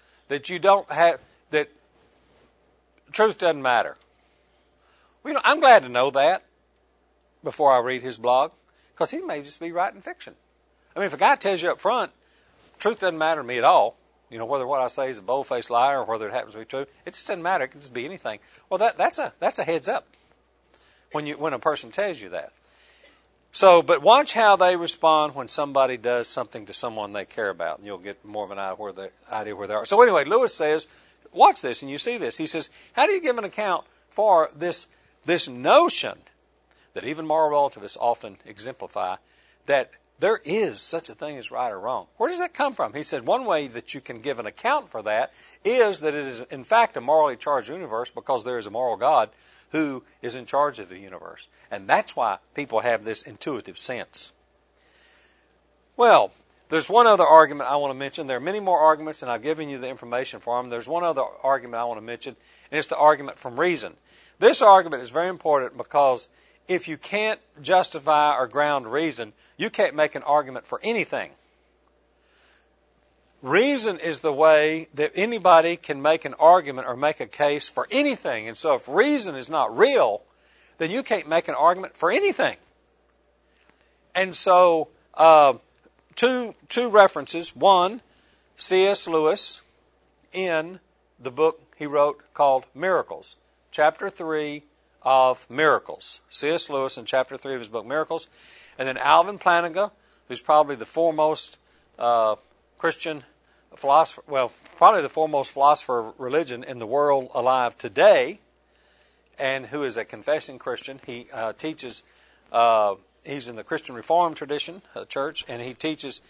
that truth doesn't matter. Well, I'm glad to know that before I read his blog, because he may just be writing fiction. I mean, if a guy tells you up front, truth doesn't matter to me at all, whether what I say is a bold-faced lie or whether it happens to be true, it just doesn't matter. It can just be anything. Well, that's a heads up when a person tells you that. So, but watch how they respond when somebody does something to someone they care about, and you'll get more of an idea where they are. So anyway, Lewis says, watch this, and you see this. He says, how do you give an account for this notion that even moral relativists often exemplify, that there is such a thing as right or wrong? Where does that come from? He said one way that you can give an account for that is that it is in fact a morally charged universe because there is a moral God who is in charge of the universe. And that's why people have this intuitive sense. Well, there's one other argument I want to mention. There are many more arguments, and I've given you the information for them. There's one other argument I want to mention, and it's the argument from reason. This argument is very important because if you can't justify or ground reason, you can't make an argument for anything. Reason is the way that anybody can make an argument or make a case for anything. And so if reason is not real, then you can't make an argument for anything. And so two references. One, C.S. Lewis in the book he wrote called Miracles. Chapter 3 of Miracles. C.S. Lewis in chapter 3 of his book Miracles. And then Alvin Plantinga, who's probably the foremost Christian philosopher, probably the foremost philosopher of religion in the world alive today, and who is a confessing Christian. He teaches, he's in the Christian Reformed tradition, church, and he teaches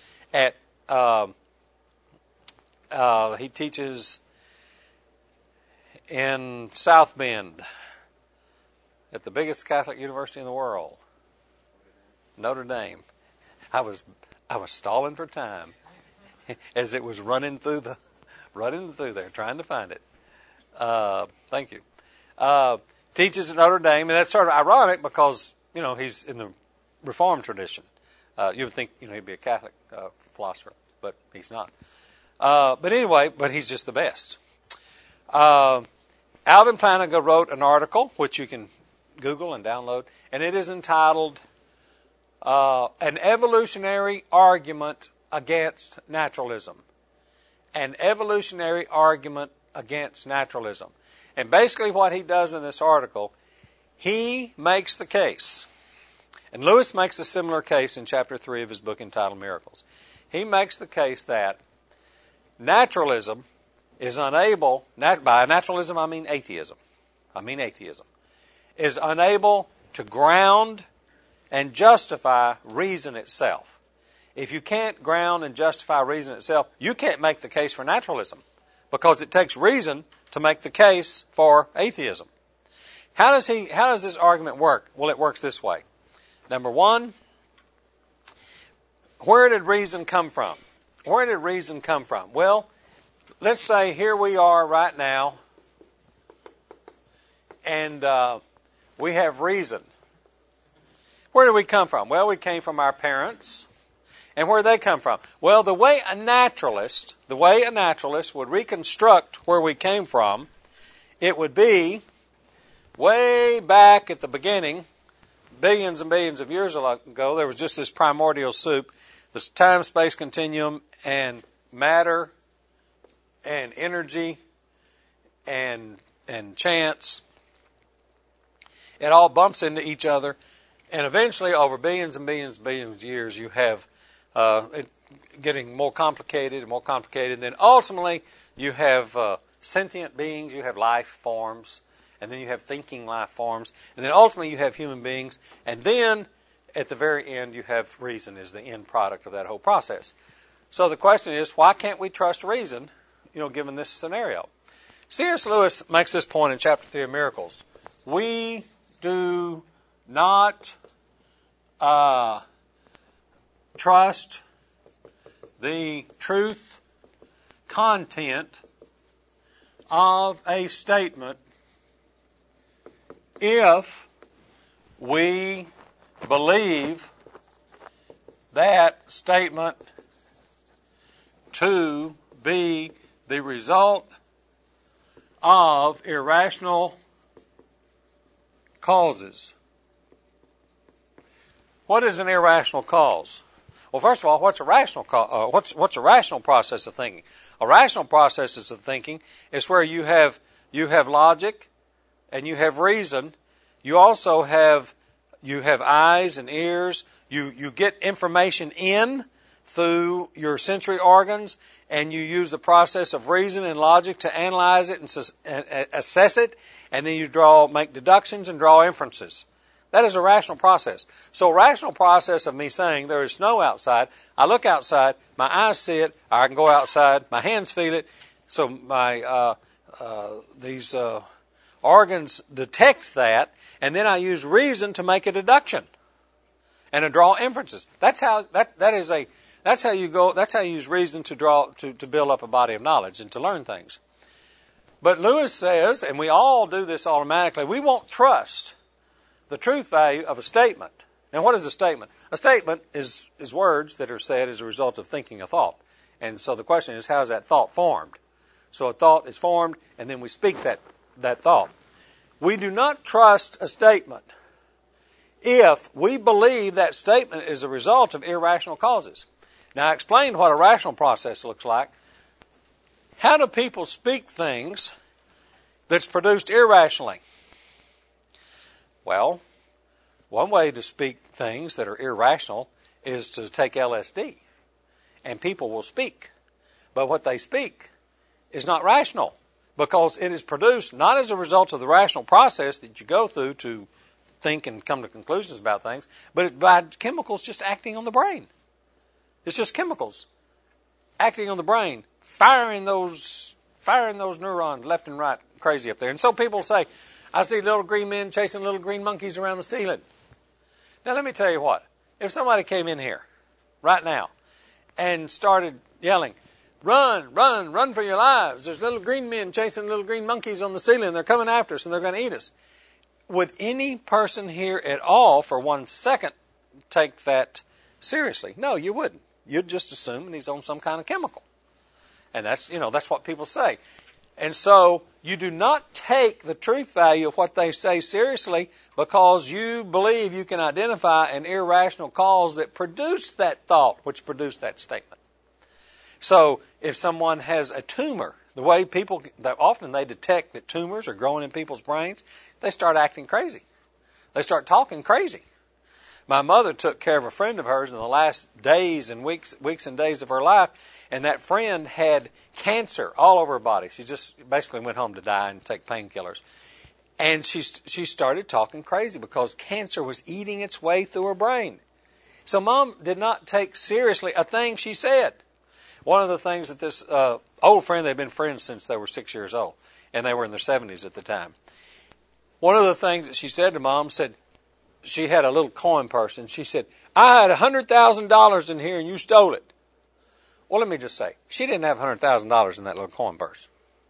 in South Bend, at the biggest Catholic university in the world, Notre Dame. I was stalling for time as it was running through there, trying to find it. Thank you. Teaches at Notre Dame, and that's sort of ironic because he's in the Reformed tradition. You would think he'd be a Catholic philosopher, but he's not. But anyway, he's just the best. Alvin Plantinga wrote an article which you can Google and download, and it is entitled An Evolutionary Argument Against Naturalism. An Evolutionary Argument Against Naturalism. And basically what he does in this article, he makes the case, and Lewis makes a similar case in chapter 3 of his book entitled Miracles. He makes the case that naturalism is unable, by naturalism I mean atheism, is unable to ground and justify reason itself. If you can't ground and justify reason itself, you can't make the case for naturalism, because it takes reason to make the case for atheism. How does this argument work? Well, it works this way. Number one, where did reason come from? Where did reason come from? Well, let's say here we are right now, and we have reason. Where did we come from? Well, we came from our parents. And where did they come from? Well, the way a naturalist would reconstruct where we came from, it would be way back at the beginning, billions and billions of years ago, there was just this primordial soup, this time-space continuum, and matter, and energy, and chance. It all bumps into each other, and eventually, over billions and billions and billions of years, you have it getting more complicated and more complicated. And then ultimately, you have sentient beings, you have life forms, and then you have thinking life forms, and then ultimately you have human beings, and then at the very end you have reason as the end product of that whole process. So the question is, why can't we trust reason, given this scenario? C.S. Lewis makes this point in Chapter 3 of Miracles. We do not trust the truth content of a statement if we believe that statement to be the result of irrational causes. What is an irrational cause? Well, first of all, what's a rational what's a rational process of thinking? A rational process of thinking is where you have logic and you have reason. You also have eyes and ears. You get information in through your sensory organs, and you use the process of reason and logic to analyze it and assess it, and then you make deductions and draw inferences. That is a rational process. So a rational process of me saying there is snow outside, I look outside, my eyes see it, I can go outside, my hands feel it, so my these organs detect that, and then I use reason to make a deduction and to draw inferences. That's how you use reason to build up a body of knowledge and to learn things. But Lewis says, and we all do this automatically, we won't trust the truth value of a statement. Now, what is a statement? A statement is words that are said as a result of thinking a thought. And so the question is, how is that thought formed? So a thought is formed, and then we speak that thought. We do not trust a statement if we believe that statement is a result of irrational causes. Now, I explained what a rational process looks like. How do people speak things that's produced irrationally? Well, one way to speak things that are irrational is to take LSD, and people will speak. But what they speak is not rational, because it is produced not as a result of the rational process that you go through to think and come to conclusions about things, but it's by chemicals just acting on the brain. It's just chemicals acting on the brain, firing those neurons left and right crazy up there. And so people say, I see little green men chasing little green monkeys around the ceiling. Now let me tell you what. If somebody came in here right now and started yelling, run, run, run for your lives. There's little green men chasing little green monkeys on the ceiling. They're coming after us and they're going to eat us. Would any person here at all for 1 second take that seriously? No, you wouldn't. You'd just assume he's on some kind of chemical. And that's what people say. And so you do not take the truth value of what they say seriously because you believe you can identify an irrational cause that produced that thought, which produced that statement. So if someone has a tumor, the way people, often they detect that tumors are growing in people's brains, they start acting crazy. They start talking crazy. My mother took care of a friend of hers in the last days and weeks and days of her life, and that friend had cancer all over her body. She just basically went home to die and take painkillers. And she started talking crazy because cancer was eating its way through her brain. So Mom did not take seriously a thing she said. One of the things that this old friend, they'd been friends since they were 6 years old, and they were in their 70s at the time. One of the things that she said to Mom, said, she had a little coin purse, and she said, I had $100,000 in here and you stole it. Well, let me just say, she didn't have $100,000 in that little coin purse.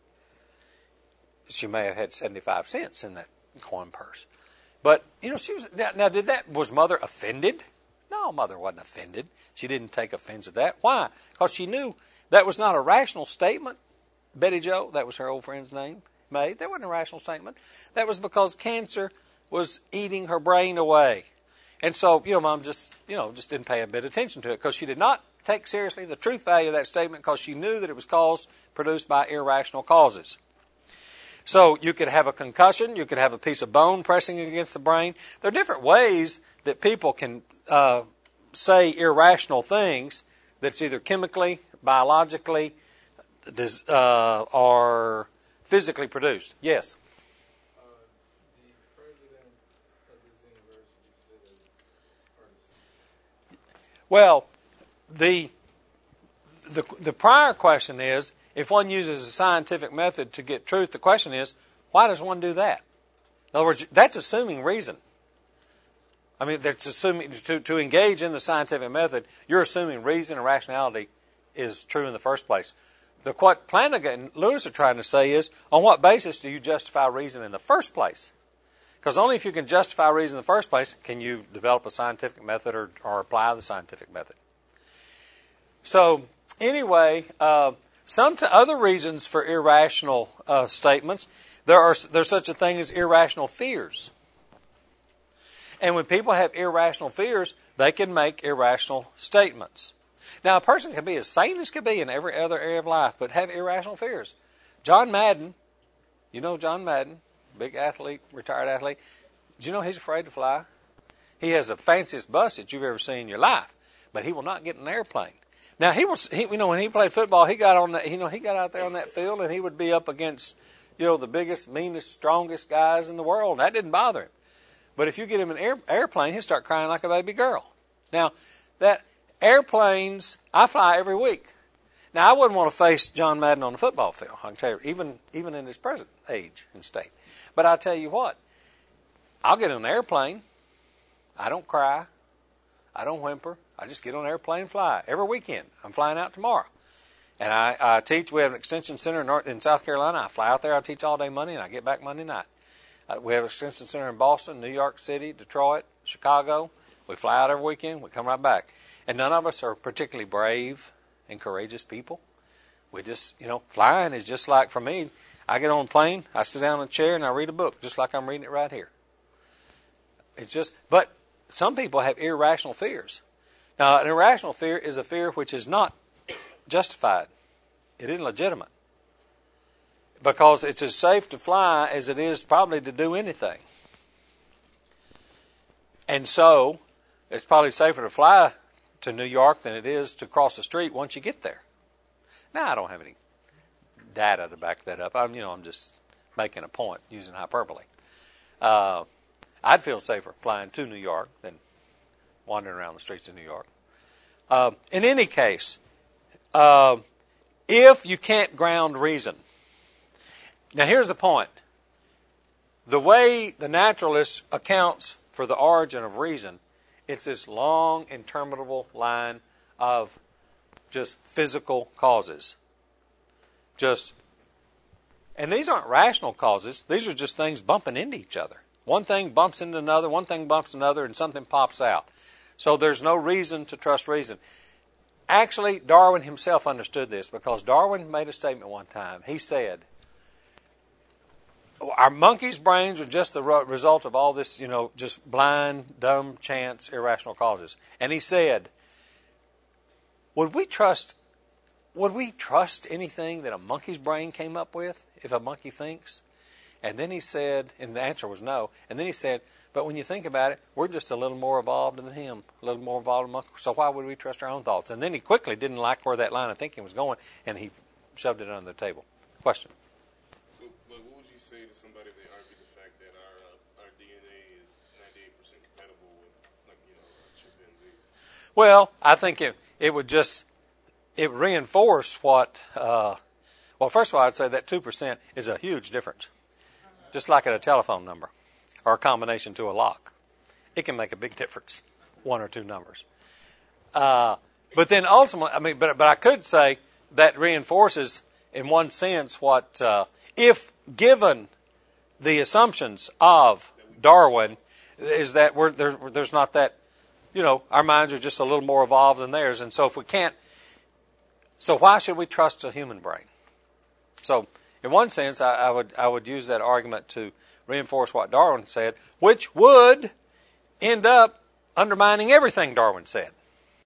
She may have had 75 cents in that coin purse. But, she was, now was Mother offended? No, Mother wasn't offended. She didn't take offense at that. Why? Because she knew that was not a rational statement. Betty Jo, that was her old friend's name, made. That wasn't a rational statement. That was because cancer was eating her brain away. And so, Mom just didn't pay a bit of attention to it because she did not take seriously the truth value of that statement because she knew that it was produced by irrational causes. So you could have a concussion, you could have a piece of bone pressing against the brain. There are different ways that people can say irrational things that's either chemically, biologically, or physically produced. Yes? The president of this university said Well, the prior question is, if one uses a scientific method to get truth, the question is, why does one do that? In other words, that's assuming reason. I mean, that's assuming to engage in the scientific method, you're assuming reason and rationality is true in the first place. What Plantinga and Lewis are trying to say is, on what basis do you justify reason in the first place? Because only if you can justify reason in the first place can you develop a scientific method or apply the scientific method. So, anyway, some other reasons for irrational statements, there's such a thing as irrational fears. And when people have irrational fears, they can make irrational statements. Now, a person can be as sane as can be in every other area of life, but have irrational fears. John Madden, John Madden, big athlete, retired athlete. Do you know he's afraid to fly? He has the fanciest bus that you've ever seen in your life, but he will not get in an airplane. Now when he played football, he got on he got out there on that field and he would be up against, the biggest, meanest, strongest guys in the world. And that didn't bother him. But if you get him in an airplane, he'll start crying like a baby girl. Now, that airplanes, I fly every week. Now, I wouldn't want to face John Madden on the football field, I can tell you, even in his present age and state. But I'll tell you what, I'll get in an airplane. I don't cry. I don't whimper. I just get on an airplane and fly. Every weekend. I'm flying out tomorrow. And I teach. We have an extension center in South Carolina. I fly out there. I teach all day Monday, and I get back Monday night. We have an extension center in Boston, New York City, Detroit, Chicago. We fly out every weekend. We come right back. And none of us are particularly brave and courageous people. We just, flying is just like, for me, I get on a plane, I sit down in a chair, and I read a book, just like I'm reading it right here. But some people have irrational fears. Now, an irrational fear is a fear which is not justified. It isn't legitimate. Because it's as safe to fly as it is probably to do anything. And so, it's probably safer to fly to New York than it is to cross the street once you get there. Now, I don't have any data to back that up. I'm just making a point using hyperbole. I'd feel safer flying to New York than wandering around the streets of New York. In any case, if you can't ground reason. Now, here's the point. The way the naturalist accounts for the origin of reason, it's this long, interminable line of just physical causes. And these aren't rational causes. These are just things bumping into each other. One thing bumps into another, one thing bumps another, and something pops out. So there's no reason to trust reason. Actually, Darwin himself understood this because Darwin made a statement one time. He said, our monkeys' brains are just the result of all this, just blind, dumb, chance, irrational causes. And he said, would we trust anything that a monkey's brain came up with if a monkey thinks? And then he said, and the answer was no. And then he said, but when you think about it, we're just a little more evolved than him, a little more evolved than so why would we trust our own thoughts? And then he quickly didn't like where that line of thinking was going, and he shoved it under the table. Question? So, but what would you say to somebody if they argue the fact that our DNA is 98% compatible with, chimpanzees? Well, I think it would just, it reinforce what, well, first of all, I'd say that 2% is a huge difference. Just like at a telephone number or a combination to a lock. It can make a big difference, one or two numbers. But then ultimately, but I could say that reinforces, in one sense, what, if given the assumptions of Darwin, is that there's not that, our minds are just a little more evolved than theirs. And so if we can't, so why should we trust a human brain? So, in one sense, I would use that argument to reinforce what Darwin said, which would end up undermining everything Darwin said.